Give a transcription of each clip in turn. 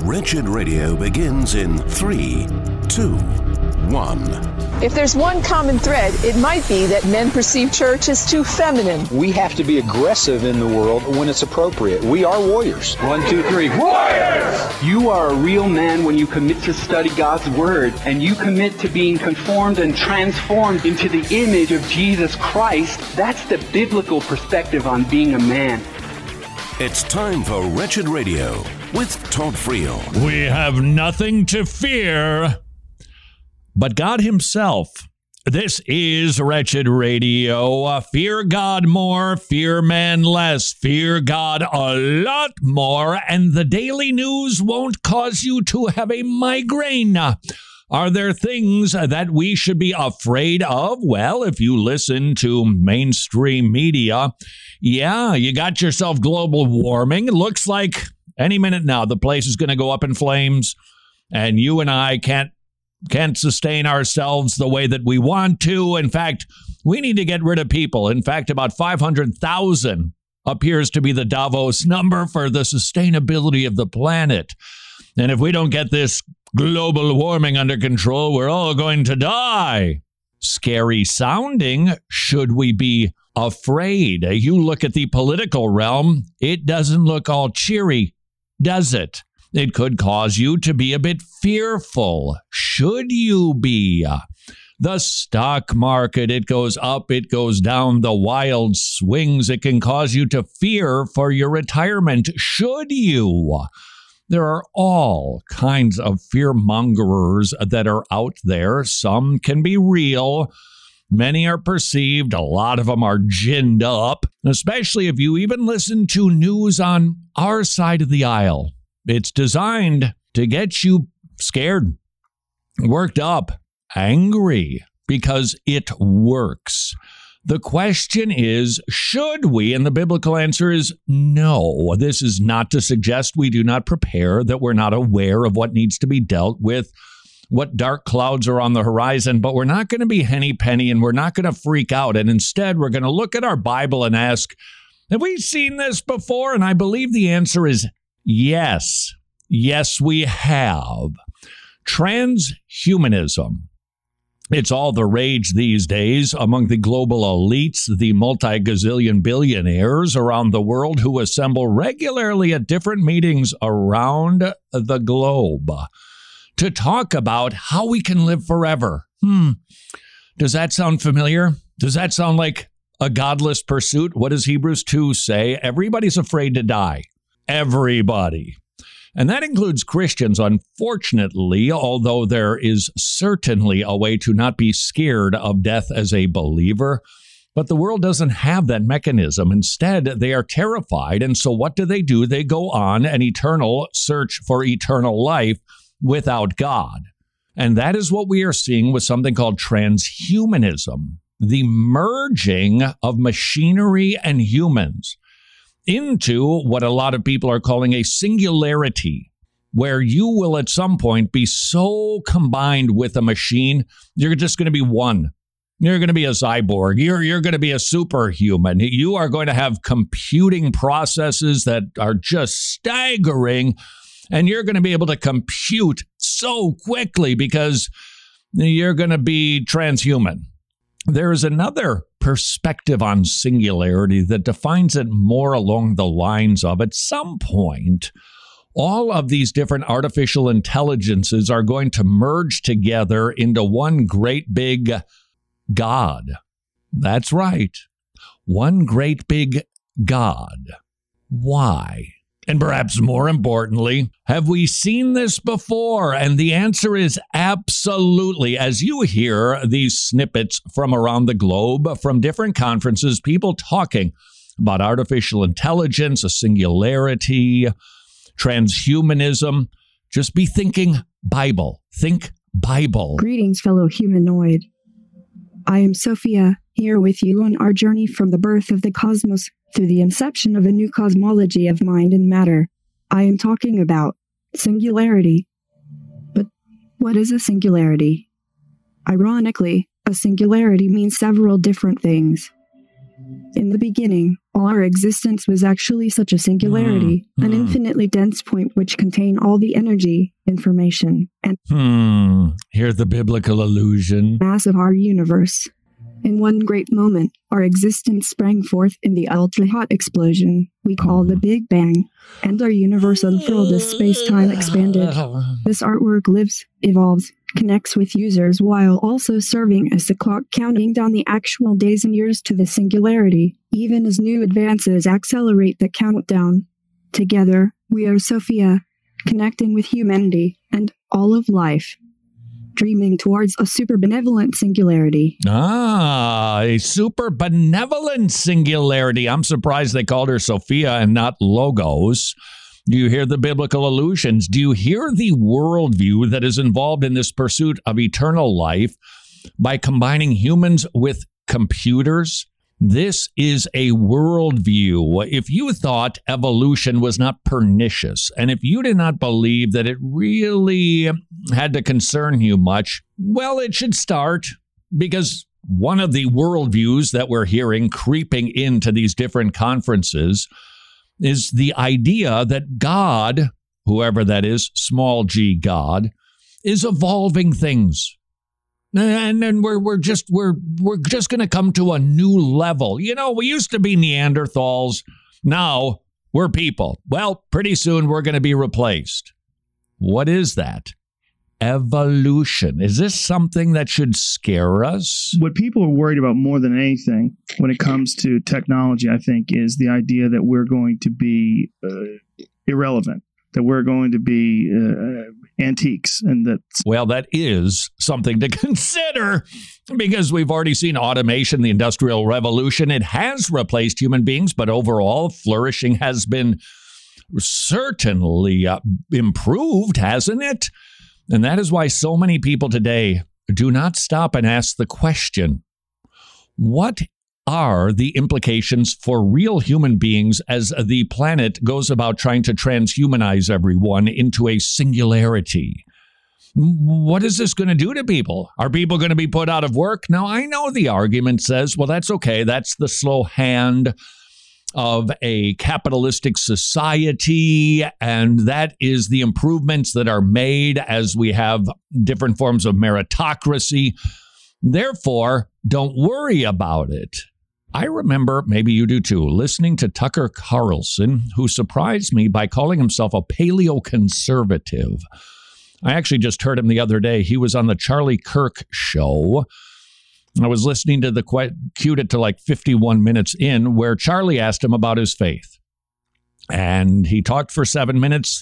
Wretched Radio begins in 3, 2, 1. If there's one common thread, it might be that men perceive church as too feminine. We have to be aggressive in the world when it's appropriate. We are warriors. 1, 2, 3. Warriors! You are a real man when you commit to study God's Word and you commit to being conformed and transformed into the image of Jesus Christ. That's the biblical perspective on being a man. It's time for Wretched Radio with Todd Friel. We have nothing to fear but God himself. This is Wretched Radio. Fear God more, fear man less, fear God a lot more, and the daily news won't cause you to have a migraine. Are there things that we should be afraid of? Well, if you listen to mainstream media, yeah, you got yourself global warming. It looks like any minute now the place is going to go up in flames, and you and I can't sustain ourselves the way that we want to. In fact, we need to get rid of people. In fact, about 500,000 appears to be the Davos number for the sustainability of the planet. And if we don't get this global warming under control, we're all going to die. Scary sounding. Should we be afraid? You look at the political realm, it doesn't look all cheery, does it? It could cause you to be a bit fearful. Should you be? The stock market, it goes up, it goes down, the wild swings. It can cause you to fear for your retirement. Should you? There are all kinds of fear-mongers that are out there. Some can be real. Many are perceived. A lot of them are ginned up, especially if you even listen to news on our side of the aisle. It's designed to get you scared, worked up, angry, because it works. The question is, should we? And the biblical answer is no. This is not to suggest we do not prepare, that we're not aware of what needs to be dealt with, what dark clouds are on the horizon, but we're not going to be henny-penny and we're not going to freak out. And instead, we're going to look at our Bible and ask, have we seen this before? And I believe the answer is yes. Yes, we have. Transhumanism. It's all the rage these days among the global elites, the multi-gazillion billionaires around the world who assemble regularly at different meetings around the globe to talk about how we can live forever. Does that sound familiar? Does that sound like a godless pursuit? What does Hebrews 2 say? Everybody's afraid to die. Everybody. And that includes Christians, unfortunately, although there is certainly a way to not be scared of death as a believer. But the world doesn't have that mechanism. Instead, they are terrified. And so what do? They go on an eternal search for eternal life without God. And that is what we are seeing with something called transhumanism, the merging of machinery and humans into what a lot of people are calling a singularity, where you will at some point be so combined with a machine, you're just going to be one. You're going to be a cyborg. You're going to be a superhuman. You are going to have computing processes that are just staggering, and you're going to be able to compute so quickly because you're going to be transhuman. There is another perspective on singularity that defines it more along the lines of, at some point, all of these different artificial intelligences are going to merge together into one great big God. That's right. One great big God. Why? And perhaps more importantly, have we seen this before? And the answer is absolutely. As you hear these snippets from around the globe, from different conferences, people talking about artificial intelligence, a singularity, transhumanism, just be thinking Bible. Think Bible. Greetings, fellow humanoid. I am Sophia, here with you on our journey from the birth of the cosmos through the inception of a new cosmology of mind and matter. I am talking about singularity. But what is a singularity? Ironically, a singularity means several different things. In the beginning, all our existence was actually such a singularity, an infinitely dense point which contained all the energy, information, and Here's the biblical allusion. mass of our universe. In one great moment, our existence sprang forth in the ultra-hot explosion we call the Big Bang, and our universe unfurled as space-time expanded. This artwork lives, evolves, connects with users while also serving as the clock counting down the actual days and years to the singularity, even as new advances accelerate the countdown. Together, we are Sophia, connecting with humanity and all of life, dreaming towards a super benevolent singularity. A super benevolent singularity. I'm surprised they called her Sophia and not Logos. Do you hear the biblical allusions? Do you hear the worldview that is involved in this pursuit of eternal life by combining humans with computers? This is a worldview. If you thought evolution was not pernicious, and if you did not believe that it really had to concern you much, well, it should start, because one of the worldviews that we're hearing creeping into these different conferences is the idea that God, whoever that is, small g God, is evolving things. And then we're just going to come to a new level. You know, we used to be Neanderthals. Now we're people. Well, pretty soon we're going to be replaced. What is that? Evolution. Is this something that should scare us? What people are worried about more than anything when it comes to technology, I think, is the idea that we're going to be irrelevant, that we're going to be antiques. And that. Well, that is something to consider, because we've already seen automation, the Industrial Revolution. It has replaced human beings, but overall flourishing has been certainly improved, hasn't it? And that is why so many people today do not stop and ask the question, what are the implications for real human beings as the planet goes about trying to transhumanize everyone into a singularity? What is this going to do to people? Are people going to be put out of work? Now, I know the argument says, well, that's okay. That's the slow hand of a capitalistic society, and that is the improvements that are made as we have different forms of meritocracy. Therefore, don't worry about it. I remember, maybe you do too, listening to Tucker Carlson, who surprised me by calling himself a paleoconservative. I actually just heard him the other day. He was on the Charlie Kirk show. I was listening to queued it to like 51 minutes in, where Charlie asked him about his faith. And he talked for 7 minutes.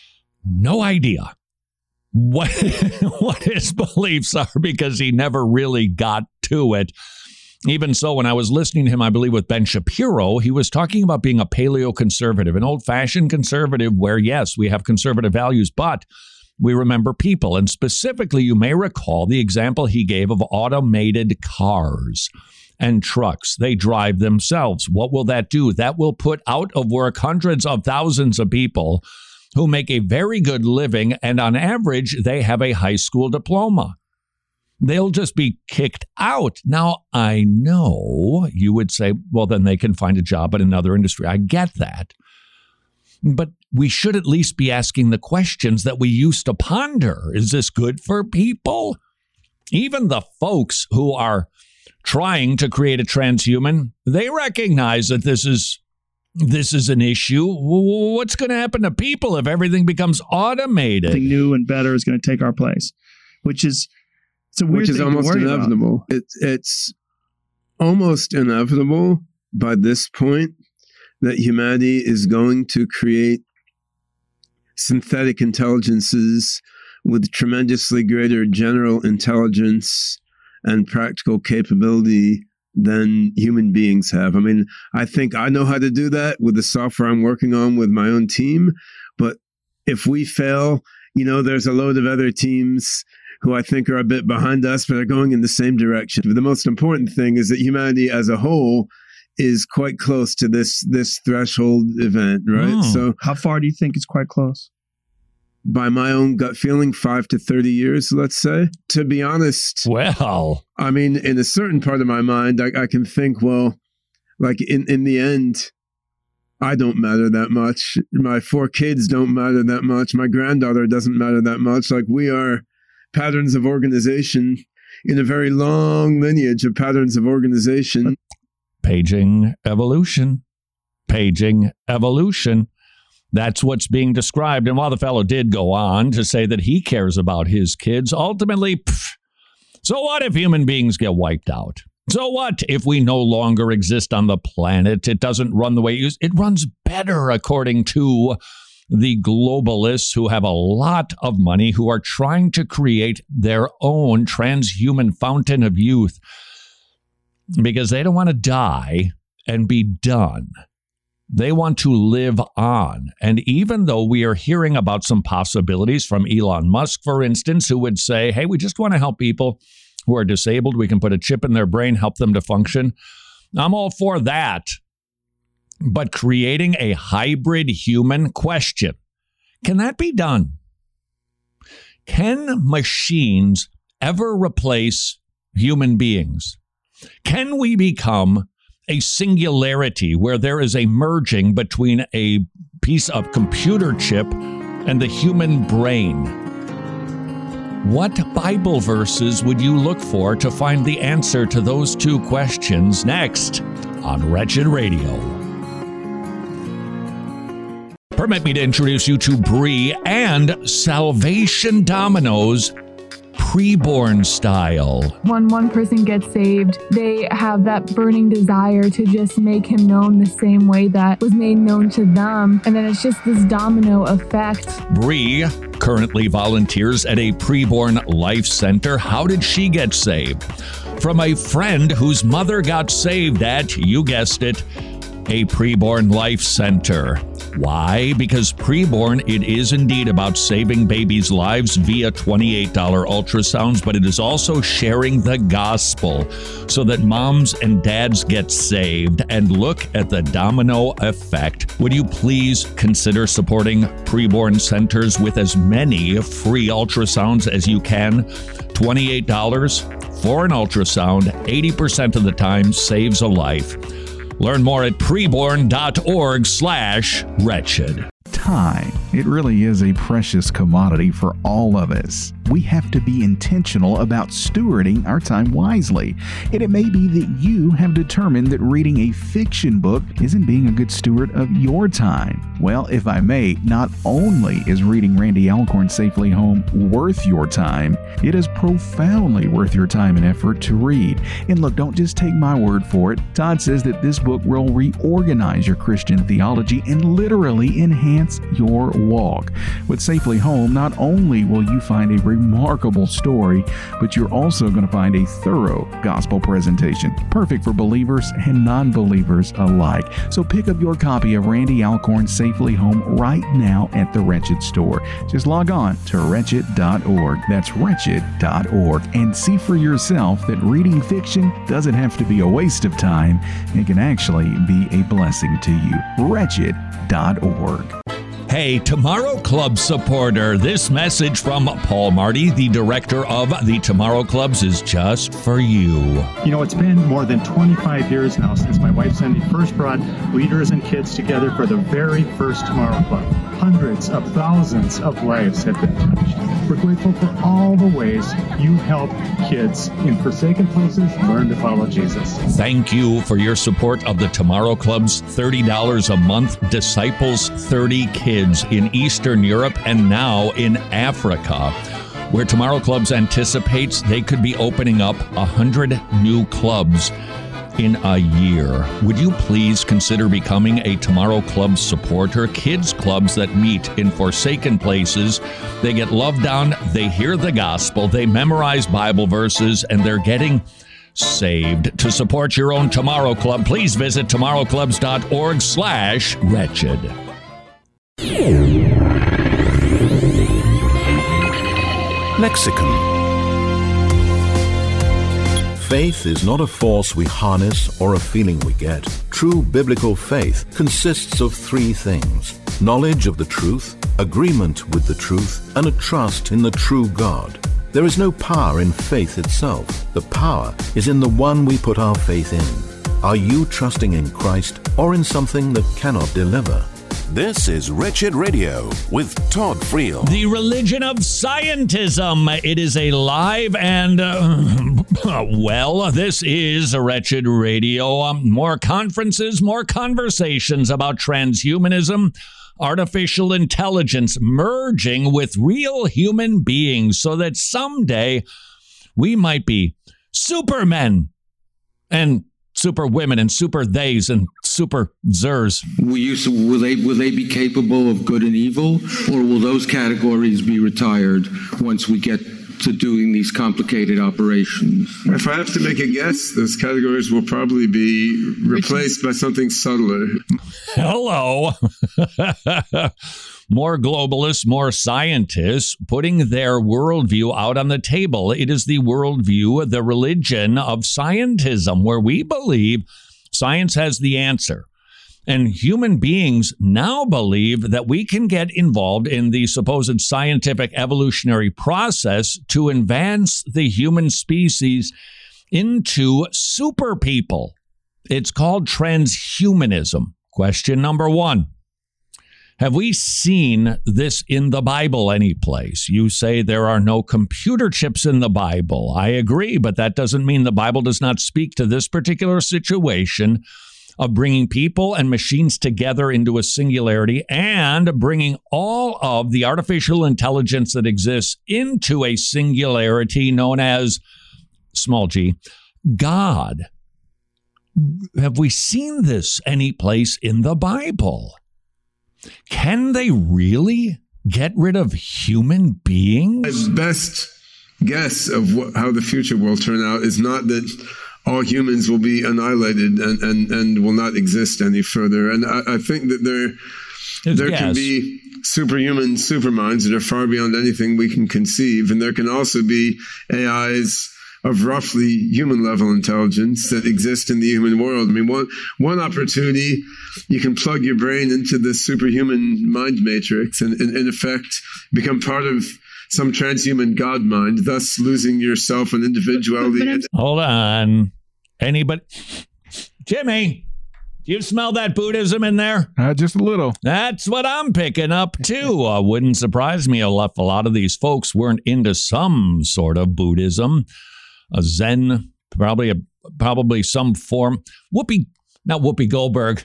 No idea what his beliefs are, because he never really got to it. Even so, when I was listening to him, I believe with Ben Shapiro, he was talking about being a paleoconservative, an old-fashioned conservative where, yes, we have conservative values, but we remember people. And specifically, you may recall the example he gave of automated cars and trucks. They drive themselves. What will that do? That will put out of work hundreds of thousands of people who make a very good living, and on average, they have a high school diploma. They'll just be kicked out. Now, I know you would say, well, then they can find a job in another industry. I get that. But we should at least be asking the questions that we used to ponder. Is this good for people? Even the folks who are trying to create a transhuman, they recognize that this is an issue. What's going to happen to people if everything becomes automated? Something new and better is going to take our place, which is almost inevitable. It's almost inevitable by this point that humanity is going to create synthetic intelligences with tremendously greater general intelligence and practical capability than human beings have. I mean, I think I know how to do that with the software I'm working on with my own team. But if we fail, there's a load of other teams who I think are a bit behind us, but are going in the same direction. The most important thing is that humanity as a whole is quite close to this threshold event, right? So how far do you think it's quite close? By my own gut feeling, 5 to 30 years, let's say. To be honest, well, I mean, in a certain part of my mind, I can think, well, Like in the end, I don't matter that much. My 4 kids don't matter that much. My granddaughter doesn't matter that much. Like, we are patterns of organization in a very long lineage of patterns of organization. Paging evolution. Paging evolution. That's what's being described. And while the fellow did go on to say that he cares about his kids, ultimately, so what if human beings get wiped out? So what if we no longer exist on the planet? It doesn't run the way it runs better, according to the globalists who have a lot of money, who are trying to create their own transhuman fountain of youth because they don't want to die and be done. They want to live on. And even though we are hearing about some possibilities from Elon Musk, for instance, who would say, hey, we just want to help people who are disabled. We can put a chip in their brain, help them to function. I'm all for that. But creating a hybrid human, question, can that be done? Can machines ever replace human beings? Can we become a singularity where there is a merging between a piece of computer chip and the human brain? What Bible verses would you look for to find the answer to those 2 questions? Next on Wretched Radio. Permit me to introduce you to Brie and Salvation Dominoes preborn style. When one person gets saved, they have that burning desire to just make him known the same way that was made known to them. And then it's just this domino effect. Brie currently volunteers at a preborn life center. How did she get saved? From a friend whose mother got saved at, you guessed it, a preborn life center. Why? Because preborn, it is indeed about saving babies' lives via $28 ultrasounds, but it is also sharing the gospel so that moms and dads get saved. And look at the domino effect. Would you please consider supporting preborn centers with as many free ultrasounds as you can? $28 for an ultrasound, 80% of the time saves a life. Learn more at preborn.org/wretched. Time. It really is a precious commodity for all of us. We have to be intentional about stewarding our time wisely. And it may be that you have determined that reading a fiction book isn't being a good steward of your time. Well, if I may, not only is reading Randy Alcorn's Safely Home worth your time, it is profoundly worth your time and effort to read. And look, don't just take my word for it. Todd says that this book will reorganize your Christian theology and literally enhance your walk. With Safely Home, not only will you find a remarkable story, but you're also going to find a thorough gospel presentation, perfect for believers and non-believers alike. So pick up your copy of Randy Alcorn's Safely Home right now at the Wretched store. Just log on to wretched.org. That's wretched.org, and see for yourself that reading fiction doesn't have to be a waste of time. It can actually be a blessing to you. Wretched.org. Hey, Tomorrow Club supporter, this message from Paul Marty, the director of the Tomorrow Clubs, is just for you. You know, it's been more than 25 years now since my wife Cindy first brought leaders and kids together for the very first Tomorrow Club. Hundreds of thousands of lives have been touched. We're grateful for all the ways you help kids in forsaken places learn to follow Jesus. Thank you for your support of the Tomorrow Club's $30 a month Disciples 30 Kids in Eastern Europe and now in Africa, where Tomorrow Clubs anticipates they could be opening up 100 new clubs in a year. Would you please consider becoming a Tomorrow Club supporter? Kids clubs that meet in forsaken places. They get loved on, they hear the gospel, they memorize Bible verses, and they're getting saved. To support your own Tomorrow Club, please visit tomorrowclubs.org/wretched. Lexicon. Faith is not a force we harness or a feeling we get. True biblical faith consists of 3 things: knowledge of the truth, agreement with the truth, and a trust in the true God. There is no power in faith itself. The power is in the one we put our faith in. Are you trusting in Christ or in something that cannot deliver? This is Wretched Radio with Todd Friel. The religion of scientism. It is alive and, well, this is Wretched Radio. More conferences, more conversations about transhumanism, artificial intelligence merging with real human beings so that someday we might be supermen and super women and super theys and super zers. Will they be capable of good and evil, or will those categories be retired once we get to doing these complicated operations? If I have to make a guess, those categories will probably be replaced by something subtler. Hello. More globalists, more scientists putting their worldview out on the table. It is the worldview, the religion of scientism, where we believe science has the answer. And human beings now believe that we can get involved in the supposed scientific evolutionary process to advance the human species into super people. It's called transhumanism. Question number one. Have we seen this in the Bible any place? You say there are no computer chips in the Bible. I agree, but that doesn't mean the Bible does not speak to this particular situation of bringing people and machines together into a singularity and bringing all of the artificial intelligence that exists into a singularity known as, small g, God. Have we seen this any place in the Bible? Can they really get rid of human beings? My best guess of how the future will turn out is not that all humans will be annihilated and will not exist any further. And I think that there can be superhuman superminds that are far beyond anything we can conceive. And there can also be AIs of roughly human level intelligence that exist in the human world. I mean, one opportunity, you can plug your brain into the superhuman mind matrix and in effect become part of some transhuman God mind, thus losing yourself and individuality. Hold on. Anybody? Jimmy, do you smell that Buddhism in there? Just a little. That's what I'm picking up, too. Wouldn't surprise me if a lot of these folks weren't into some sort of Buddhism. A Zen, probably some form. Not Whoopi Goldberg.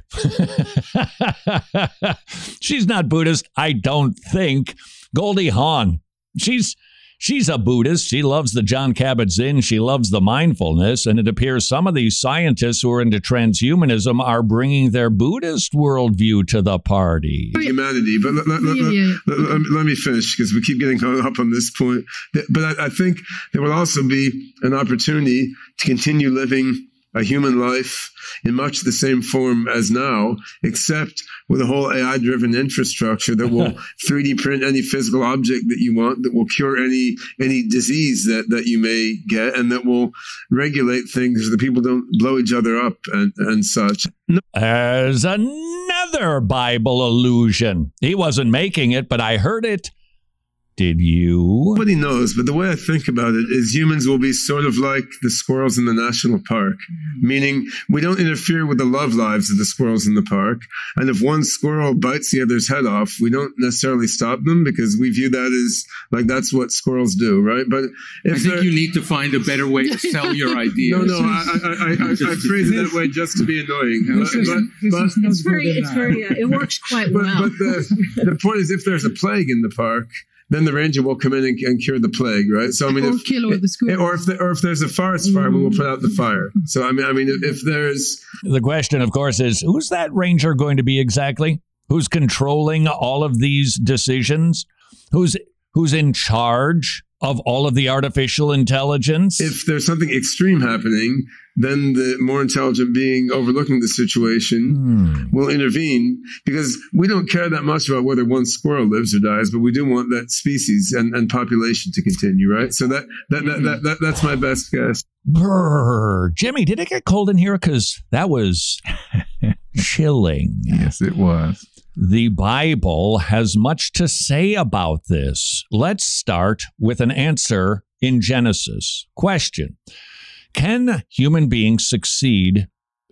She's not Buddhist, I don't think. Goldie Hawn. She's a Buddhist. She loves the John Kabat-Zinn. She loves the mindfulness. And it appears some of these scientists who are into transhumanism are bringing their Buddhist worldview to the party. Humanity. But let me finish because we keep getting hung up on this point. But I think there will also be an opportunity to continue living a human life in much the same form as now, except with a whole AI-driven infrastructure that will 3D print any physical object that you want, that will cure any disease that you may get, and that will regulate things so that people don't blow each other up and such. There's another Bible allusion. He wasn't making it, but I heard it. Did you? Nobody knows, but the way I think about it is humans will be sort of like the squirrels in the national park, meaning we don't interfere with the love lives of the squirrels in the park. And if one squirrel bites the other's head off, we don't necessarily stop them because we view that as like that's what squirrels do, right? But I think you need to find a better way to sell your ideas. No, I phrase it that way just to be annoying. It works quite well. But the point is, if there's a plague in the park, then the ranger will come in and cure the plague, right? So I mean, if there's a forest fire, we will put out the fire. So I mean, if there's the question, of course, is who's that ranger going to be exactly? Who's controlling all of these decisions? Who's in charge of all of the artificial intelligence? If there's something extreme happening, then the more intelligent being overlooking the situation will intervene, because we don't care that much about whether one squirrel lives or dies, but we do want that species and population to continue, right? So that's my best guess. Brr. Jimmy, did it get cold in here? Because that was chilling. Yes, it was. The Bible has much to say about this. Let's start with an answer in Genesis. Question: can human beings succeed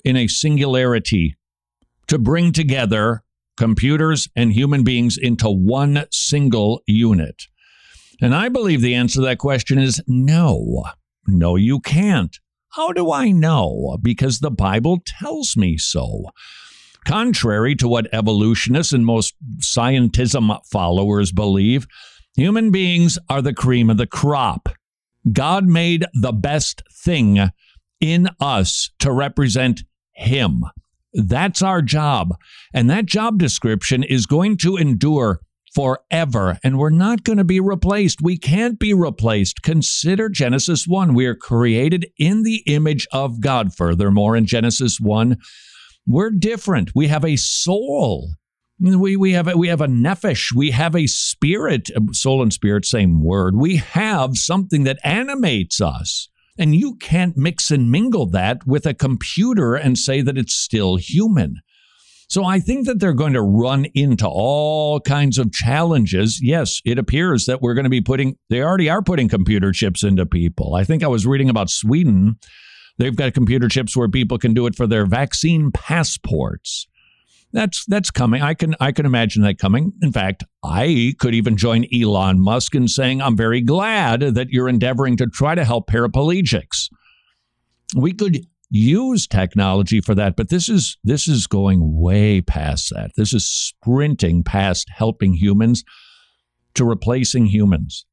in a singularity to bring together computers and human beings into one single unit? And I believe the answer to that question is no. No, you can't. How do I know? Because the Bible tells me so. Contrary to what evolutionists and most scientism followers believe, human beings are the cream of the crop. God made the best thing in us to represent Him. That's our job. And that job description is going to endure forever, and we're not going to be replaced. We can't be replaced. Consider Genesis 1. We are created in the image of God. Furthermore, in Genesis 1, we're different. We have a soul. We have a nephesh. We have a spirit. Soul and spirit, same word. We have something that animates us. And you can't mix and mingle that with a computer and say that it's still human. So I think that they're going to run into all kinds of challenges. Yes, it appears that we're going to be they already are putting computer chips into people. I think I was reading about Sweden. They've got computer chips where people can do it for their vaccine passports. That's coming. I can imagine that coming. In fact, I could even join Elon Musk in saying I'm very glad that you're endeavoring to try to help paraplegics. We could use technology for that, but this is going way past that. This is sprinting past helping humans to replacing humans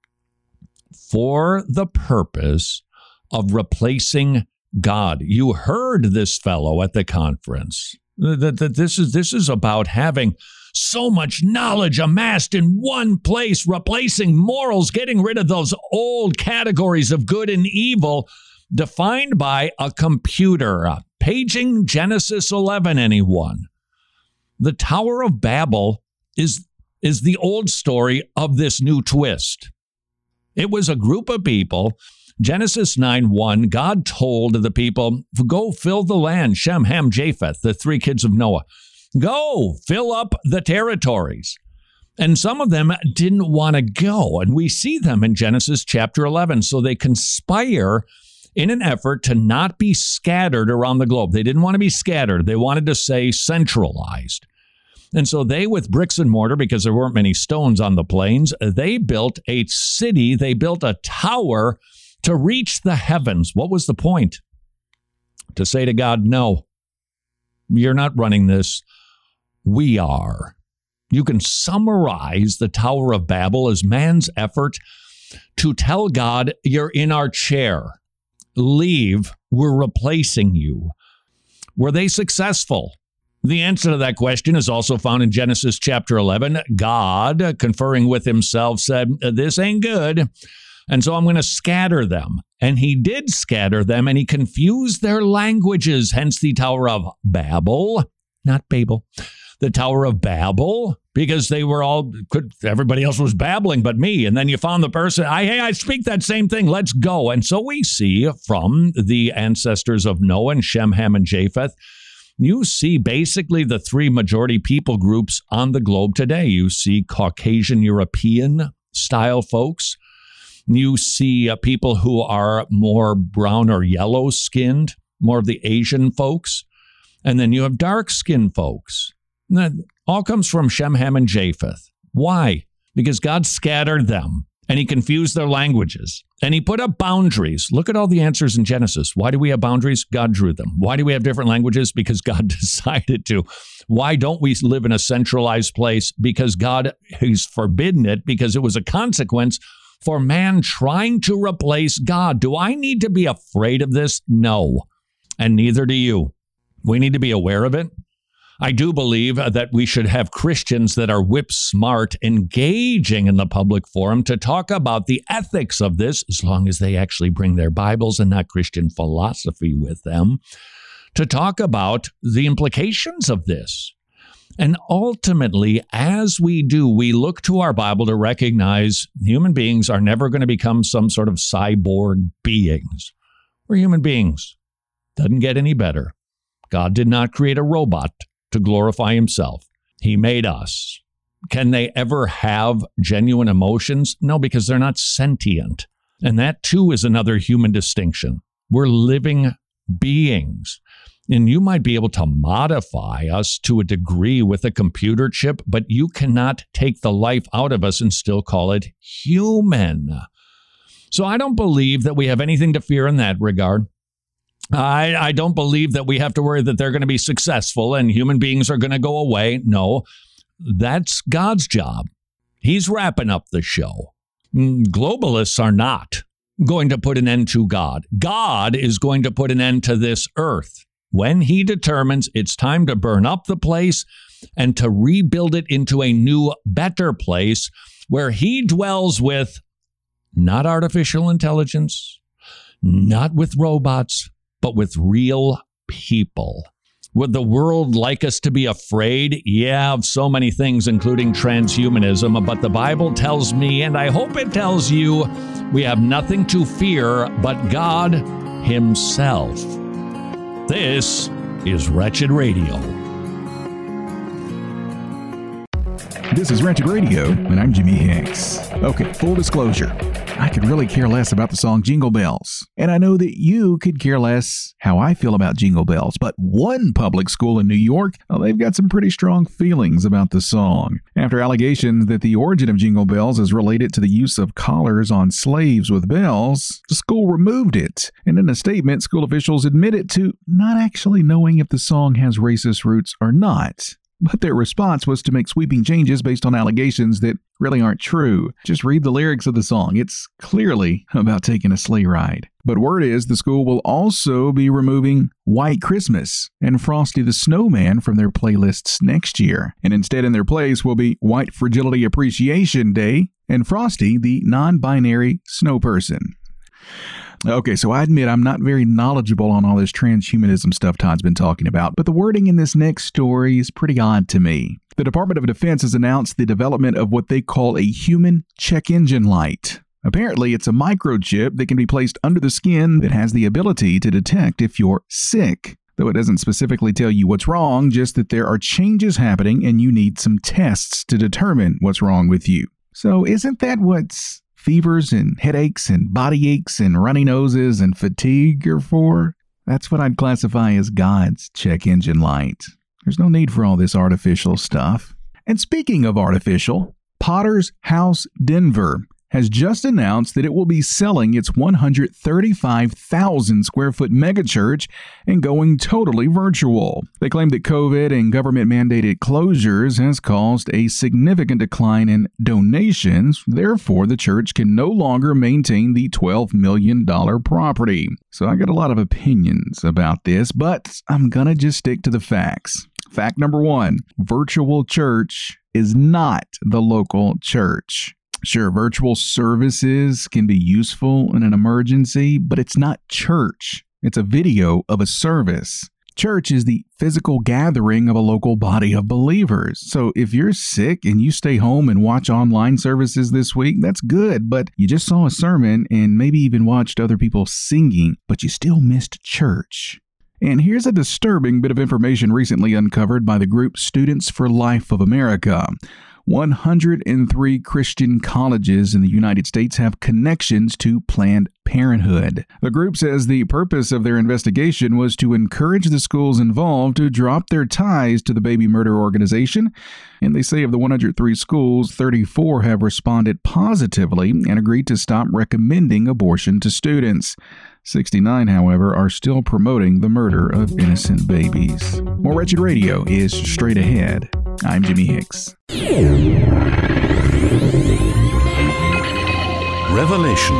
for the purpose of replacing God. You heard this fellow at the conference. That this is about having so much knowledge amassed in one place, replacing morals, getting rid of those old categories of good and evil defined by a computer. Paging Genesis 11, anyone? The Tower of Babel is the old story of this new twist. It was a group of people. Genesis 9:1, God told the people, go fill the land, Shem, Ham, Japheth, the three kids of Noah. Go fill up the territories. And some of them didn't want to go. And we see them in Genesis chapter 11. So they conspire in an effort to not be scattered around the globe. They didn't want to be scattered. They wanted to stay centralized. And so they, with bricks and mortar, because there weren't many stones on the plains, they built a city. They built a tower to reach the heavens. What was the point? To say to God, no, you're not running this. We are. You can summarize the Tower of Babel as man's effort to tell God, you're in our chair. Leave. We're replacing you. Were they successful? The answer to that question is also found in Genesis chapter 11. God, conferring with himself, said, this ain't good. And so I'm going to scatter them. And he did scatter them, and he confused their languages, hence the Tower of Babel, not Babel, the Tower of Babel, because they were everybody else was babbling but me. And then you found the person, I speak that same thing, let's go. And so we see from the ancestors of Noah and Shem, Ham, and Japheth, you see basically the three majority people groups on the globe today. You see Caucasian European style folks. You see people who are more brown or yellow skinned, more of the Asian folks. And then you have dark skinned folks. And that all comes from Shem, Ham, and Japheth. Why? Because God scattered them and he confused their languages and he put up boundaries. Look at all the answers in Genesis. Why do we have boundaries? God drew them. Why do we have different languages? Because God decided to. Why don't we live in a centralized place? Because God has forbidden it, because it was a consequence for man trying to replace God. Do I need to be afraid of this? No. And neither do you. We need to be aware of it. I do believe that we should have Christians that are whip smart, engaging in the public forum to talk about the ethics of this, as long as they actually bring their Bibles and not Christian philosophy with them, to talk about the implications of this. And ultimately, as we do, we look to our Bible to recognize human beings are never going to become some sort of cyborg beings. We're human beings. Doesn't get any better. God did not create a robot to glorify himself. He made us. Can they ever have genuine emotions? No, because they're not sentient. And that too is another human distinction. We're living beings. And you might be able to modify us to a degree with a computer chip, but you cannot take the life out of us and still call it human. So I don't believe that we have anything to fear in that regard. I don't believe that we have to worry that they're going to be successful and human beings are going to go away. No, that's God's job. He's wrapping up the show. Globalists are not going to put an end to God. God is going to put an end to this earth when he determines it's time to burn up the place and to rebuild it into a new, better place where he dwells with not artificial intelligence, not with robots, but with real people. Would the world like us to be afraid? Yeah, of so many things, including transhumanism. But the Bible tells me, and I hope it tells you, we have nothing to fear but God himself. This is Wretched Radio. This is Wretched Radio, and I'm Jimmy Hicks. Okay, full disclosure. I could really care less about the song Jingle Bells. And I know that you could care less how I feel about Jingle Bells. But one public school in New York, well, they've got some pretty strong feelings about the song. After allegations that the origin of Jingle Bells is related to the use of collars on slaves with bells, the school removed it. And in a statement, school officials admitted to not actually knowing if the song has racist roots or not. But their response was to make sweeping changes based on allegations that really aren't true. Just read the lyrics of the song. It's clearly about taking a sleigh ride. But word is the school will also be removing White Christmas and Frosty the Snowman from their playlists next year. And instead in their place will be White Fragility Appreciation Day and Frosty the non-binary snow person. Okay, so I admit I'm not very knowledgeable on all this transhumanism stuff Todd's been talking about, but the wording in this next story is pretty odd to me. The Department of Defense has announced the development of what they call a human check engine light. Apparently, it's a microchip that can be placed under the skin that has the ability to detect if you're sick. Though it doesn't specifically tell you what's wrong, just that there are changes happening and you need some tests to determine what's wrong with you. So isn't that what's fevers and headaches and body aches and runny noses and fatigue are for? That's what I'd classify as God's check engine light. There's no need for all this artificial stuff. And speaking of artificial, Potter's House Denver has just announced that it will be selling its 135,000 square foot megachurch and going totally virtual. They claim that COVID and government-mandated closures has caused a significant decline in donations. Therefore, the church can no longer maintain the $12 million property. So I got a lot of opinions about this, but I'm going to just stick to the facts. Fact number one, virtual church is not the local church. Sure, virtual services can be useful in an emergency, but it's not church. It's a video of a service. Church is the physical gathering of a local body of believers. So if you're sick and you stay home and watch online services this week, that's good, but you just saw a sermon and maybe even watched other people singing, but you still missed church. And here's a disturbing bit of information recently uncovered by the group Students for Life of America. 103 Christian colleges in the United States have connections to Planned Parenthood. The group says the purpose of their investigation was to encourage the schools involved to drop their ties to the baby murder organization. And they say of the 103 schools, 34 have responded positively and agreed to stop recommending abortion to students. 69, however, are still promoting the murder of innocent babies. More Wretched Radio is straight ahead. I'm Jimmy Hicks. Revelation.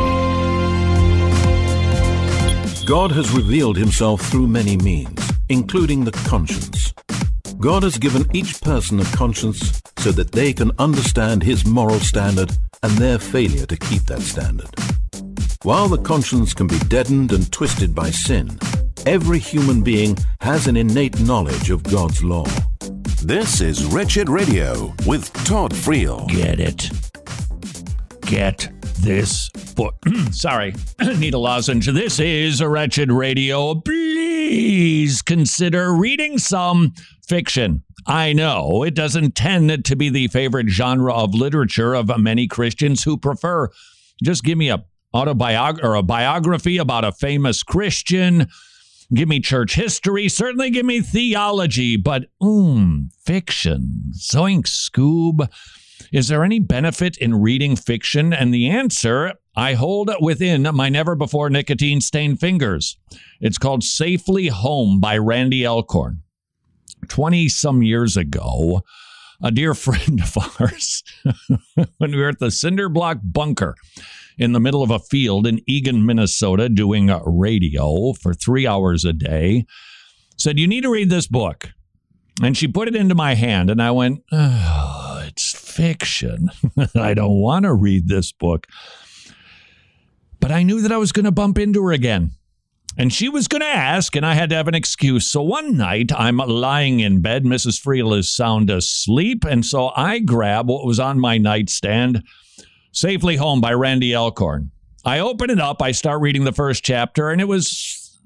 God has revealed himself through many means, including the conscience. God has given each person a conscience so that they can understand his moral standard and their failure to keep that standard. While the conscience can be deadened and twisted by sin, every human being has an innate knowledge of God's law. This is Wretched Radio with Todd Friel. Get it. Get this book. Sorry, need a lozenge. This is a Wretched Radio. Please consider reading some fiction. I know it doesn't tend to be the favorite genre of literature of many Christians who prefer just give me a biography about a famous Christian. Give me church history, certainly give me theology, but fiction, zoink Scoob. Is there any benefit in reading fiction? And the answer I hold within my never-before nicotine-stained fingers. It's called Safely Home by Randy Alcorn. 20-some years ago, a dear friend of ours, when we were at the Cinderblock Bunker in the middle of a field in Eagan, Minnesota, doing radio for 3 hours a day, said, you need to read this book. And she put it into my hand, and I went, oh, it's fiction. I don't want to read this book. But I knew that I was going to bump into her again. And she was going to ask, and I had to have an excuse. So one night, I'm lying in bed. Mrs. Friel is sound asleep. And so I grab what was on my nightstand, Safely Home by Randy Alcorn. I open it up. I start reading the first chapter, and it was,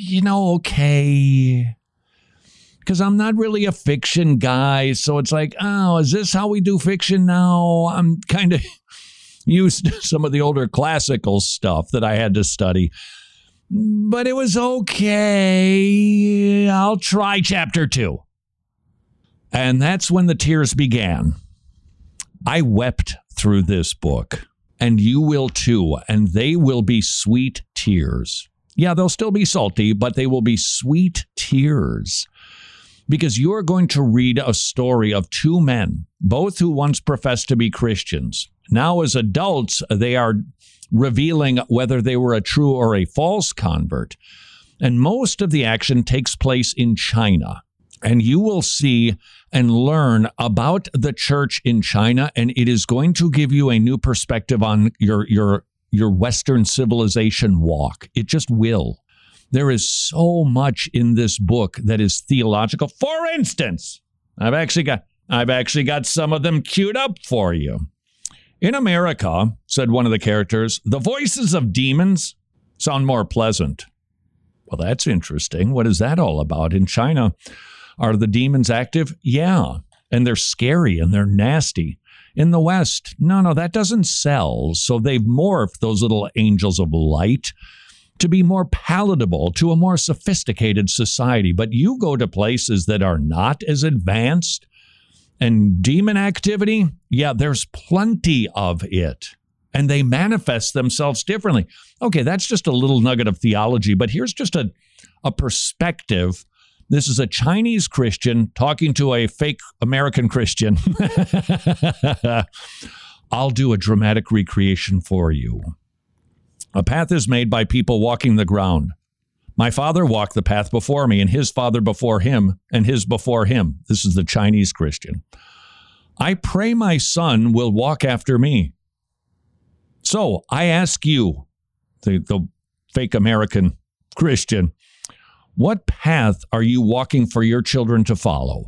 okay. Because I'm not really a fiction guy. So it's like, oh, is this how we do fiction now? I'm kind of used to some of the older classical stuff that I had to study. But it was okay. I'll try chapter 2. And that's when the tears began. I wept through this book, and you will too, and they will be sweet tears. Yeah, they'll still be salty, but they will be sweet tears. Because you're going to read a story of two men, both who once professed to be Christians. Now, as adults, they are revealing whether they were a true or a false convert. And most of the action takes place in China. And you will see and learn about the church in China, and it is going to give you a new perspective on your Western civilization walk. It just will. There is so much in this book that is theological. For instance, I've actually got some of them queued up for you. In America, said one of the characters, the voices of demons sound more pleasant. Well, that's interesting. What is that all about? In China, are the demons active? Yeah. And they're scary and they're nasty. In the West, no, that doesn't sell. So they've morphed those little angels of light to be more palatable to a more sophisticated society. But you go to places that are not as advanced, and demon activity, yeah, there's plenty of it. And they manifest themselves differently. Okay, that's just a little nugget of theology, but here's just a perspective. This is a Chinese Christian talking to a fake American Christian. I'll do a dramatic recreation for you. A path is made by people walking the ground. My father walked the path before me, and his father before him, and his before him. This is the Chinese Christian. I pray my son will walk after me. So I ask you, the fake American Christian, what path are you walking for your children to follow?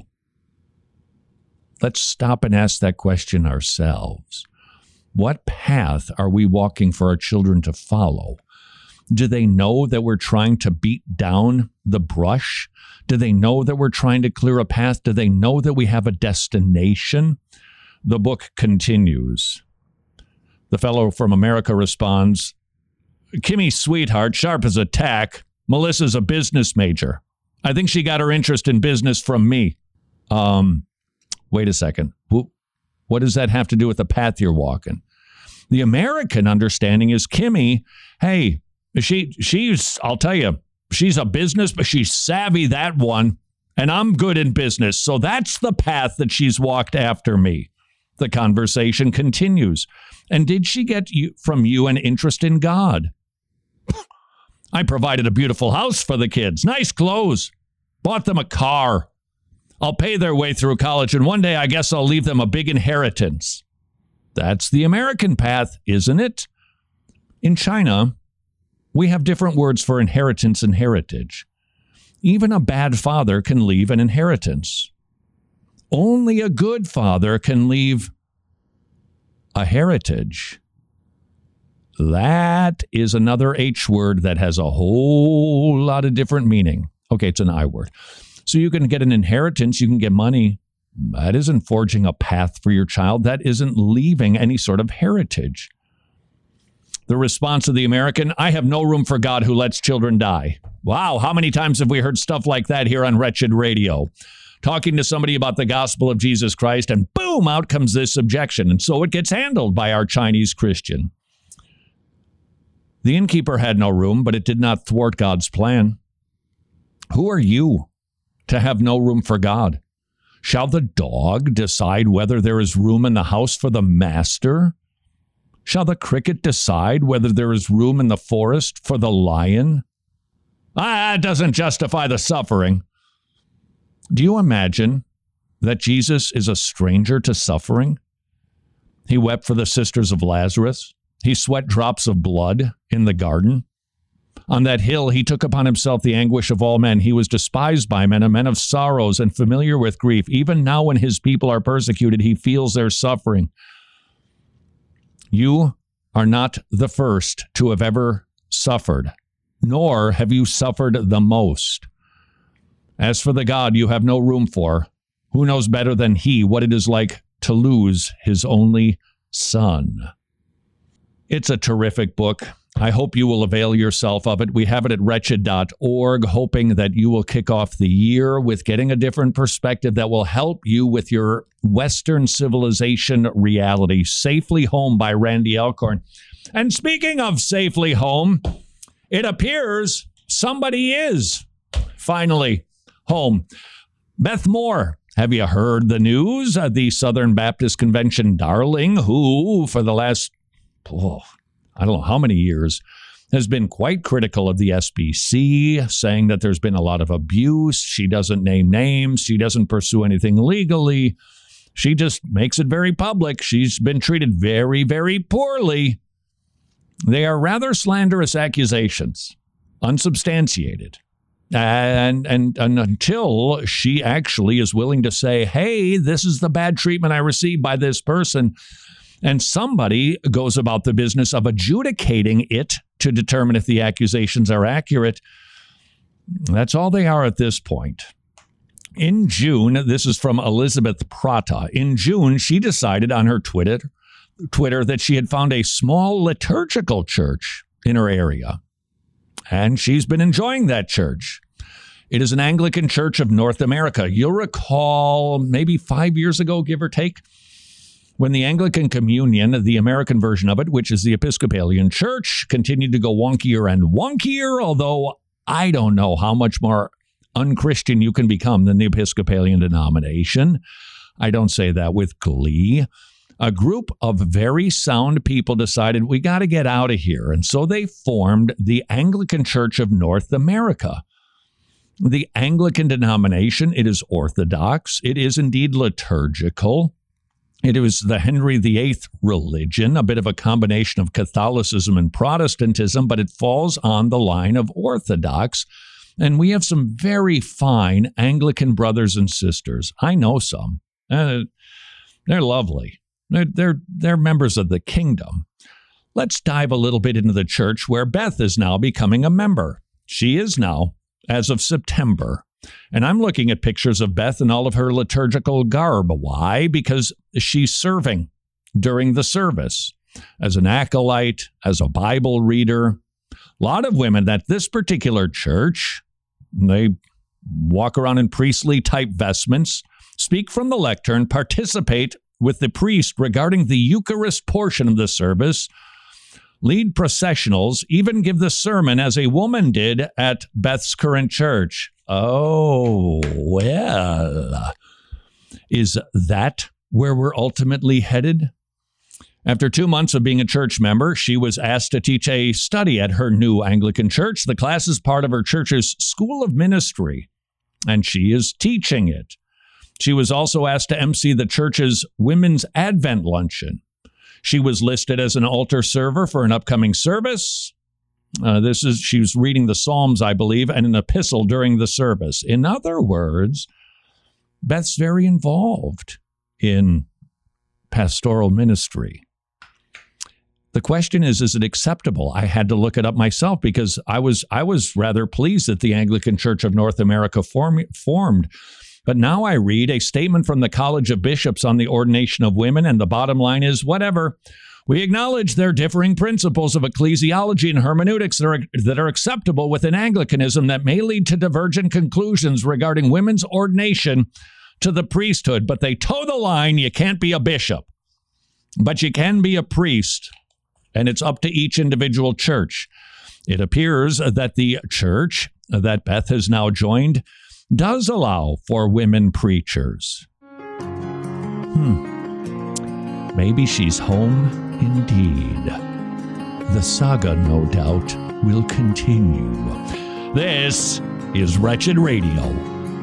Let's stop and ask that question ourselves. What path are we walking for our children to follow? Do they know that we're trying to beat down the brush? Do they know that we're trying to clear a path? Do they know that we have a destination? The book continues. The fellow from America responds, Kimmy's sweetheart, sharp as a tack. Melissa's a business major. I think she got her interest in business from me. Wait a second. What does that have to do with the path you're walking? The American understanding is Kimmy, hey, she's, I'll tell you, she's a business, but she's savvy, that one, and I'm good in business. So that's the path that she's walked after me. The conversation continues. And did she get from you an interest in God? I provided a beautiful house for the kids, nice clothes, bought them a car. I'll pay their way through college, and one day I guess I'll leave them a big inheritance. That's the American path, isn't it? In China, we have different words for inheritance and heritage. Even a bad father can leave an inheritance. Only a good father can leave a heritage. That is another H word that has a whole lot of different meaning. Okay, it's an I word. So you can get an inheritance, you can get money. That isn't forging a path for your child. That isn't leaving any sort of heritage. The response of the American, I have no room for God who lets children die. Wow, how many times have we heard stuff like that here on Wretched Radio? Talking to somebody about the gospel of Jesus Christ, and boom, out comes this objection. And so it gets handled by our Chinese Christian. The innkeeper had no room, but it did not thwart God's plan. Who are you to have no room for God? Shall the dog decide whether there is room in the house for the master? Shall the cricket decide whether there is room in the forest for the lion? It doesn't justify the suffering. Do you imagine that Jesus is a stranger to suffering? He wept for the sisters of Lazarus. He sweat drops of blood in the garden. On that hill, he took upon himself the anguish of all men. He was despised by men, a man of sorrows and familiar with grief. Even now when his people are persecuted, he feels their suffering. You are not the first to have ever suffered, nor have you suffered the most. As for the God you have no room for, who knows better than he what it is like to lose his only son? It's a terrific book. I hope you will avail yourself of it. We have it at wretched.org, hoping that you will kick off the year with getting a different perspective that will help you with your Western civilization reality. Safely Home by Randy Alcorn. And speaking of safely home, it appears somebody is finally home. Beth Moore, have you heard the news? The Southern Baptist Convention darling, who for the last I don't know how many years, has been quite critical of the SBC, saying that there's been a lot of abuse. She doesn't name names. She doesn't pursue anything legally. She just makes it very public. She's been treated very, very poorly. They are rather slanderous accusations, unsubstantiated. And until she actually is willing to say, hey, this is the bad treatment I received by this person, and somebody goes about the business of adjudicating it to determine if the accusations are accurate. That's all they are at this point. In June, this is from Elizabeth Prata. In June, she decided on her Twitter that she had found a small liturgical church in her area. And she's been enjoying that church. It is an Anglican Church of North America. You'll recall maybe 5 years ago, give or take, when the Anglican Communion, the American version of it, which is the Episcopalian Church, continued to go wonkier and wonkier, although I don't know how much more unchristian you can become than the Episcopalian denomination. I don't say that with glee. A group of very sound people decided we got to get out of here. And so they formed the Anglican Church of North America. The Anglican denomination, it is orthodox. It is indeed liturgical. It was the Henry VIII religion, a bit of a combination of Catholicism and Protestantism, but it falls on the line of Orthodox. And we have some very fine Anglican brothers and sisters. I know some. They're lovely. They're members of the kingdom. Let's dive a little bit into the church where Beth is now becoming a member. She is now, as of September. And I'm looking at pictures of Beth in all of her liturgical garb. Why? Because she's serving during the service as an acolyte, as a Bible reader. A lot of women at this particular church, they walk around in priestly type vestments, speak from the lectern, participate with the priest regarding the Eucharist portion of the service, lead processionals, even give the sermon as a woman did at Beth's current church. Oh, well, is that where we're ultimately headed? After 2 months of being a church member, she was asked to teach a study at her new Anglican church. The class is part of her church's School of Ministry, and she is teaching it. She was also asked to MC the church's Women's Advent Luncheon. She was listed as an altar server for an upcoming service. She was reading the Psalms, I believe, and an epistle during the service. In other words, Beth's very involved in pastoral ministry. The question is it acceptable? I had to look it up myself because I was rather pleased that the Anglican Church of North America formed. But now I read a statement from the College of Bishops on the ordination of women, and the bottom line is, whatever. We acknowledge there are differing principles of ecclesiology and hermeneutics that are acceptable within Anglicanism that may lead to divergent conclusions regarding women's ordination to the priesthood, but they toe the line. You can't be a bishop, but you can be a priest, and it's up to each individual church. It appears that the church that Beth has now joined does allow for women preachers. Maybe she's home indeed. The saga, no doubt, will continue. This is Wretched Radio.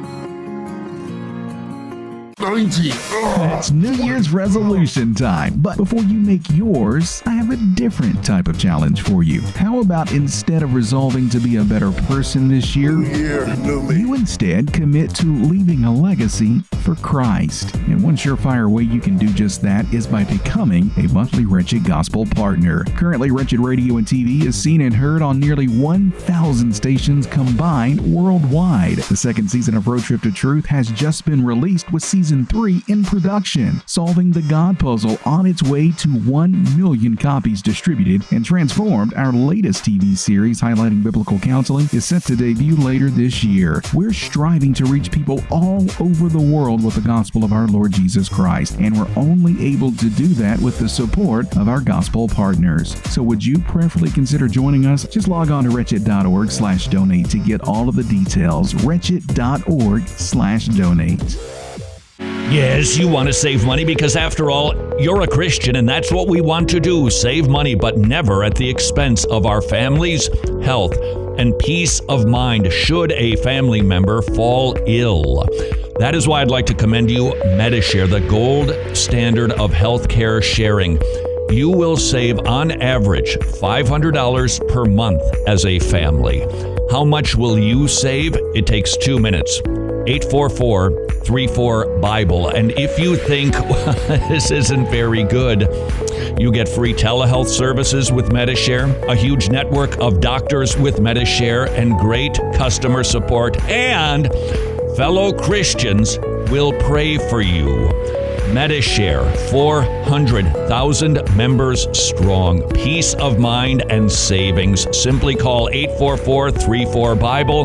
It's New Year's resolution time. But before you make yours, I have a different type of challenge for you. How about instead of resolving to be a better person this year, you instead commit to leaving a legacy for Christ? And one surefire way you can do just that is by becoming a monthly Wretched Gospel partner. Currently, Wretched Radio and TV is seen and heard on nearly 1,000 stations combined worldwide. The second season of Road Trip to Truth has just been released with Season 3 in production, solving the God puzzle on its way to 1 million copies distributed and transformed. Our latest TV series highlighting biblical counseling is set to debut later this year. We're striving to reach people all over the world with the gospel of our Lord Jesus Christ, and we're only able to do that with the support of our gospel partners. So would you prayerfully consider joining us? Just log on to wretched.org/donate to get all of the details. Wretched.org/donate. Yes, you want to save money because, after all, you're a Christian, and that's what we want to do. Save money, but never at the expense of our family's health and peace of mind should a family member fall ill. That is why I'd like to commend you Medi-Share, the gold standard of healthcare sharing. You will save, on average, $500 per month as a family. How much will you save? It takes 2 minutes. 844-34-BIBLE. And if you think this isn't very good, you get free telehealth services with Medi-Share, a huge network of doctors with Medi-Share, and great customer support. And fellow Christians will pray for you. Medi-Share, 400,000 members strong. Peace of mind and savings. Simply call 844-34-BIBLE,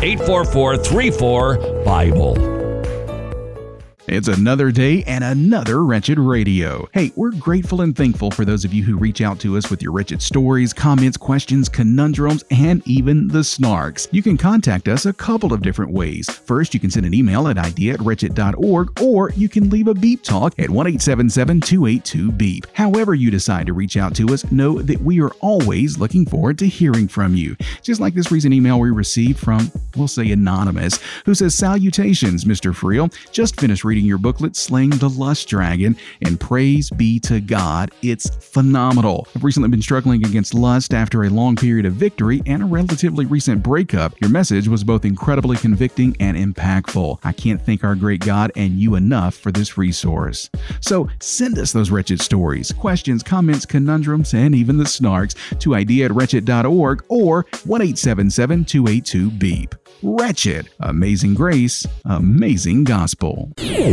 844-34-BIBLE. It's another day and another Wretched Radio. Hey, we're grateful and thankful for those of you who reach out to us with your wretched stories, comments, questions, conundrums, and even the snarks. You can contact us a couple of different ways. First, you can send an email at idea@wretched.org, or you can leave a beep talk at 1-877-282-BEEP. However you decide to reach out to us, know that we are always looking forward to hearing from you. Just like this recent email we received from, we'll say Anonymous, who says, "Salutations, Mr. Friel. Just finished reading your booklet, Slaying the Lust Dragon, and praise be to God, it's phenomenal. I've recently been struggling against lust after a long period of victory and a relatively recent breakup. Your message was both incredibly convicting and impactful. I can't thank our great God and you enough for this resource." So send us those wretched stories, questions, comments, conundrums, and even the snarks to idea@wretched.org or 1-877-282-BEEP. Wretched. Amazing grace, amazing gospel.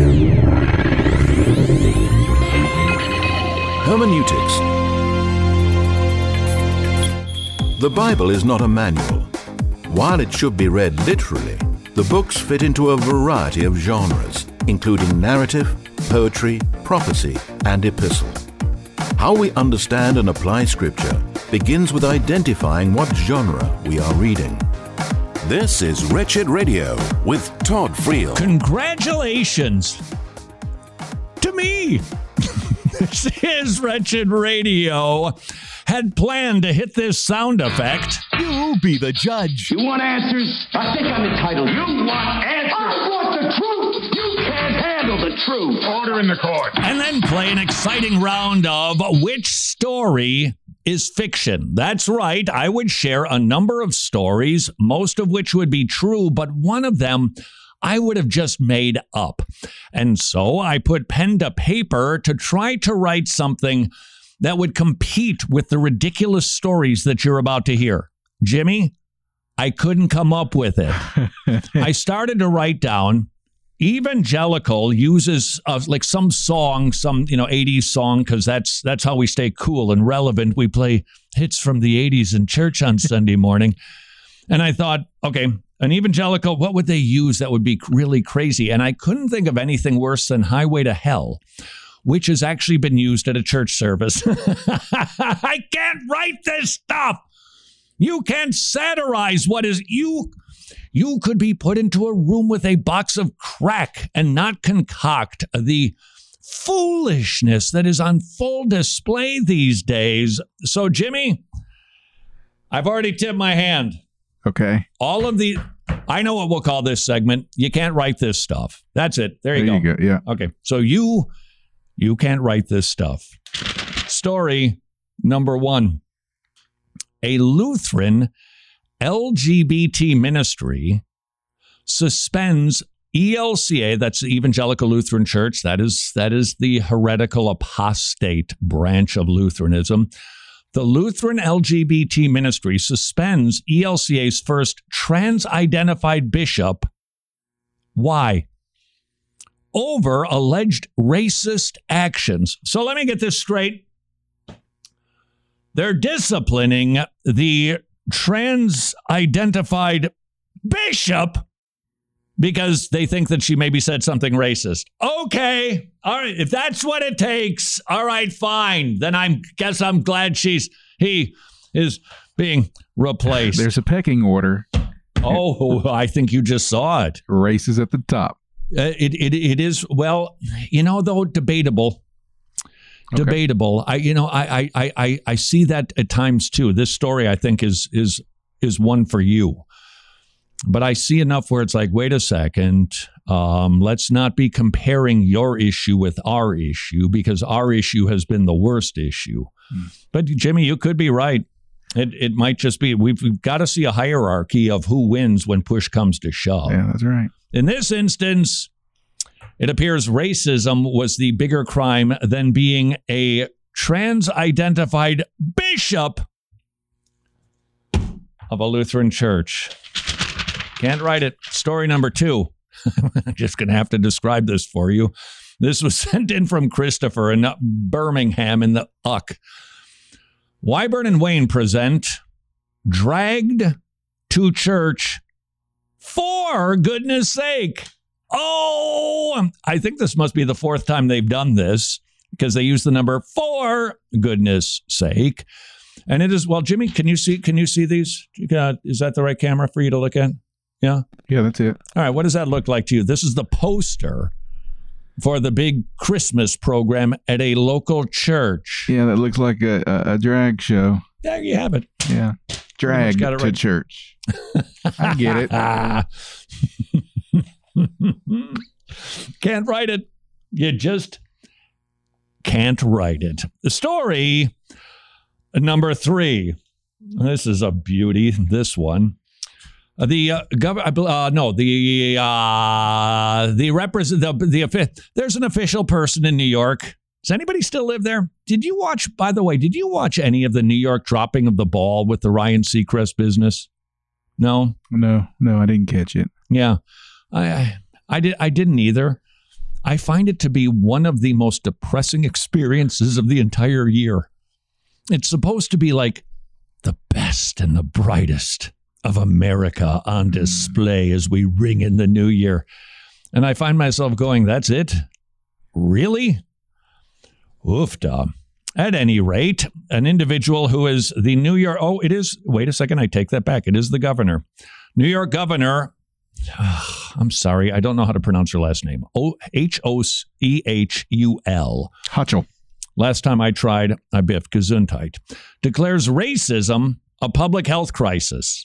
Hermeneutics. The Bible is not a manual. While it should be read literally, the books fit into a variety of genres, including narrative, poetry, prophecy, and epistle. How we understand and apply Scripture begins with identifying what genre we are reading. This is Wretched Radio with Todd Friel. Congratulations to me. This is Wretched Radio. Had planned to hit this sound effect. You be the judge. You want answers? I think I'm entitled. You want answers? I want the truth. You can't handle the truth. Order in the court. And then play an exciting round of Which Story is Fiction. That's right. I would share a number of stories, most of which would be true, but one of them I would have just made up. And so I put pen to paper to try to write something that would compete with the ridiculous stories that you're about to hear. Jimmy, I couldn't come up with it. I started to write down, evangelical uses like some song, some 80s song, because that's how we stay cool and relevant. We play hits from the 80s in church on Sunday morning. And I thought, okay, an evangelical, what would they use that would be really crazy? And I couldn't think of anything worse than Highway to Hell, which has actually been used at a church service. I can't write this stuff. You can't satirize what is you. You could be put into a room with a box of crack and not concoct the foolishness that is on full display these days. So, Jimmy, I've already tipped my hand. Okay. I know what we'll call this segment. You can't write this stuff. That's it. There you go. Yeah. Okay. So you can't write this stuff. Story number 1. A Lutheran LGBT ministry suspends ELCA, that's the Evangelical Lutheran Church. That is the heretical apostate branch of Lutheranism. The Lutheran LGBT ministry suspends ELCA's first trans-identified bishop. Why? Over alleged racist actions. So let me get this straight. They're disciplining the trans-identified bishop because they think that she maybe said something racist. Okay. All right. If that's what it takes. All right, fine. Then I'm glad he is being replaced. There's a pecking order. Oh, I think you just saw it. Race is at the top. It is, well, though debatable. Okay. Debatable. I see that at times too. This story I think is one for you. But I see enough where it's like, wait a second, let's not be comparing your issue with our issue because our issue has been the worst issue. But Jimmy, you could be right. It might just be, we've got to see a hierarchy of who wins when push comes to shove. Yeah, that's right. In this instance, it appears racism was the bigger crime than being a trans-identified bishop of a Lutheran church. Can't write it. Story number 2. I'm just going to have to describe this for you. This was sent in from Christopher in Birmingham in the Uck. Wyburn and Wayne present Dragged to Church for goodness sake. Oh, I think this must be the 4th time they've done this because they use the number for goodness sake. And it is, well, Jimmy, can you see these? Is that the right camera for you to look at? Yeah? Yeah, that's it. All right, what does that look like to you? This is the poster for the big Christmas program at a local church. Yeah, that looks like a drag show. There you have it. Yeah. Drag to church. I get it. Can't write it. You just can't write it. The story number 3. This is a beauty. This one. There's an official person in New York. Does anybody still live there? Did you watch any of the New York dropping of the ball with the Ryan Seacrest business? No, I didn't catch it. Yeah, I didn't either. I find it to be one of the most depressing experiences of the entire year. It's supposed to be like the best and the brightest of America on display as we ring in the new year. And I find myself going, that's it? Really? Oofda. At any rate, an individual who is the New York... Oh, it is... Wait a second, I take that back. It is the governor. New York governor... I'm sorry, I don't know how to pronounce her last name. Hochul. Hochul. Last time I tried, I biffed Gesundheit. Declares racism a public health crisis.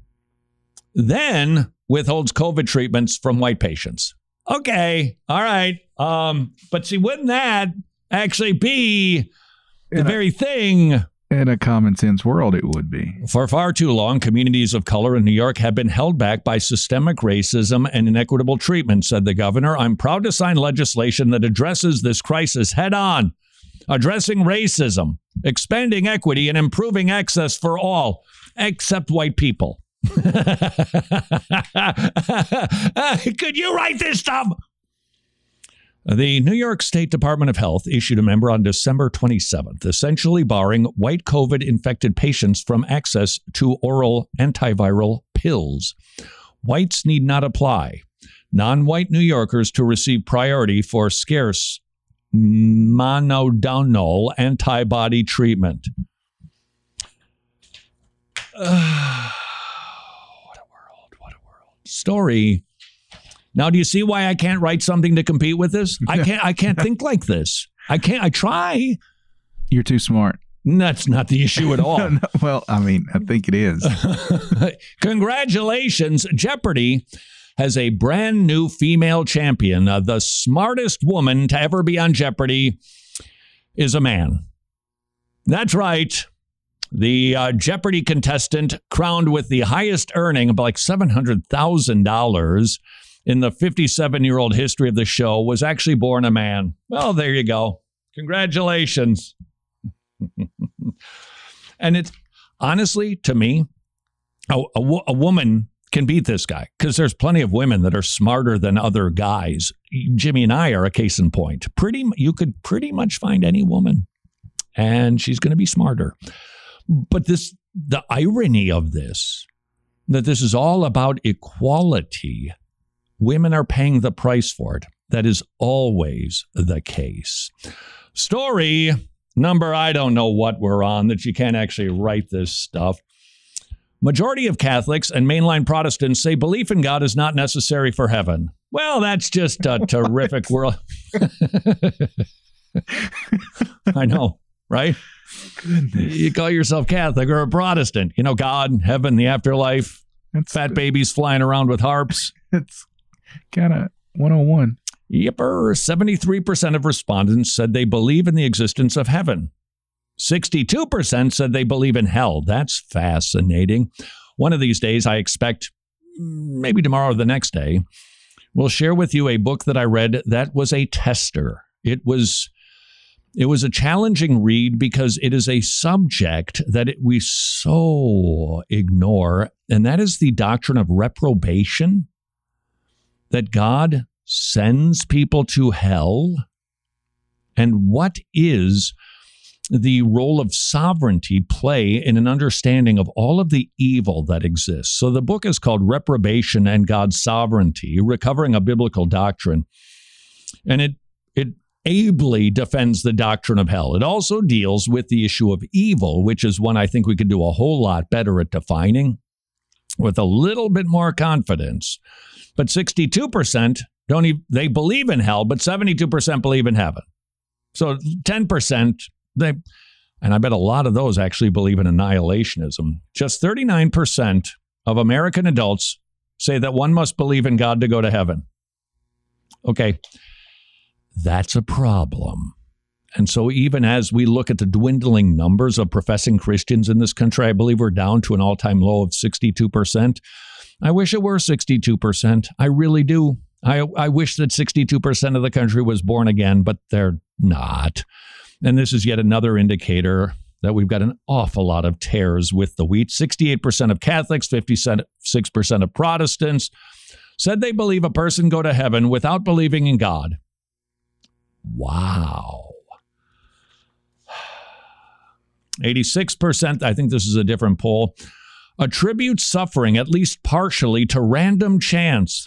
Then withholds COVID treatments from white patients. Okay, all right. But see, wouldn't that actually be the very thing? In a common sense world, it would be. For far too long, communities of color in New York have been held back by systemic racism and inequitable treatment, said the governor. I'm proud to sign legislation that addresses this crisis head on, addressing racism, expanding equity, and improving access for all, except white people. Could you write this stuff? The New York State Department of Health issued a memo on December 27th, essentially barring white COVID-infected patients from access to oral antiviral pills. Whites need not apply. Non-white New Yorkers to receive priority for scarce monoclonal antibody treatment. What a world. Story. Now, do you see why I can't write something to compete with this? I can't think like this. I try. You're too smart. That's not the issue at all. No, well, I mean, I think it is. Congratulations. Jeopardy has a brand new female champion. The smartest woman to ever be on Jeopardy is a man. That's right. The Jeopardy contestant crowned with the highest earning of like $700,000 in the 57-year-old history of the show was actually born a man. Well, there you go. Congratulations. And it's honestly, to me, a woman can beat this guy because there's plenty of women that are smarter than other guys. Jimmy and I are a case in point. You could pretty much find any woman and she's going to be smarter. But the irony of this, that this is all about equality. Women are paying the price for it. That is always the case. Story number, I don't know what we're on, that you can't actually write this stuff. Majority of Catholics and mainline Protestants say belief in God is not necessary for heaven. Well, that's just a terrific world. I know, right? Goodness. You call yourself Catholic or a Protestant. You know, God, heaven, the afterlife, fat babies flying around with harps. It's kind of 101. Yipper. 73% of respondents said they believe in the existence of heaven. 62% said they believe in hell. That's fascinating. One of these days, I expect, maybe tomorrow or the next day, we'll share with you a book that I read that was a tester. It was a challenging read because it is a subject that we so ignore, and that is the doctrine of reprobation, that God sends people to hell, and what is the role of sovereignty play in an understanding of all of the evil that exists. So the book is called Reprobation and God's Sovereignty, Recovering a Biblical Doctrine, and it ably defends the doctrine of hell. It also deals with the issue of evil, which is one I think we could do a whole lot better at defining with a little bit more confidence. But 62% they believe in hell, but 72% believe in heaven. So 10%, and I bet a lot of those actually believe in annihilationism. Just 39% of American adults say that one must believe in God to go to heaven. Okay. That's a problem. And so even as we look at the dwindling numbers of professing Christians in this country, I believe we're down to an all-time low of 62%. I wish it were 62%. I really do. I wish that 62% of the country was born again, but they're not. And this is yet another indicator that we've got an awful lot of tares with the wheat. 68% of Catholics, 56% of Protestants said they believe a person go to heaven without believing in God. Wow. 86%, I think this is a different poll, attribute suffering at least partially to random chance.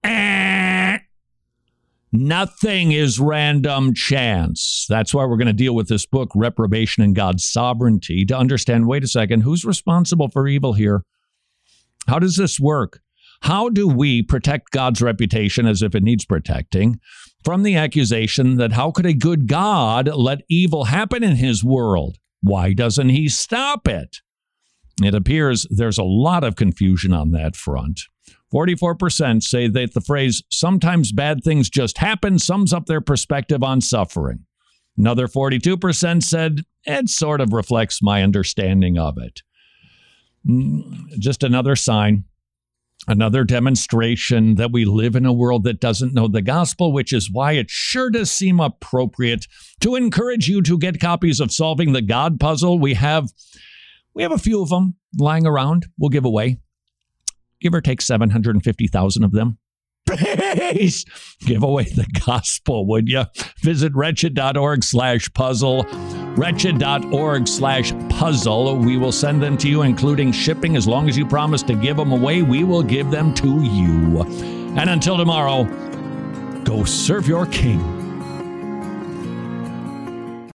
Nothing is random chance. That's why we're going to deal with this book, Reprobation and God's Sovereignty, to understand, wait a second, who's responsible for evil here? How does this work? How do we protect God's reputation as if it needs protecting from the accusation that how could a good God let evil happen in his world? Why doesn't he stop it? It appears there's a lot of confusion on that front. 44% say that the phrase, sometimes bad things just happen, sums up their perspective on suffering. Another 42% said, it sort of reflects my understanding of it. Just another sign, another demonstration that we live in a world that doesn't know the gospel, which is why it sure does seem appropriate to encourage you to get copies of Solving the God Puzzle. We have a few of them lying around. We'll give away. give or take 750,000 of them. Please give away the gospel, would you? Visit wretched.org/puzzle. Wretched.org/puzzle. We will send them to you, including shipping. As long as you promise to give them away, we will give them to you. And until tomorrow, go serve your King.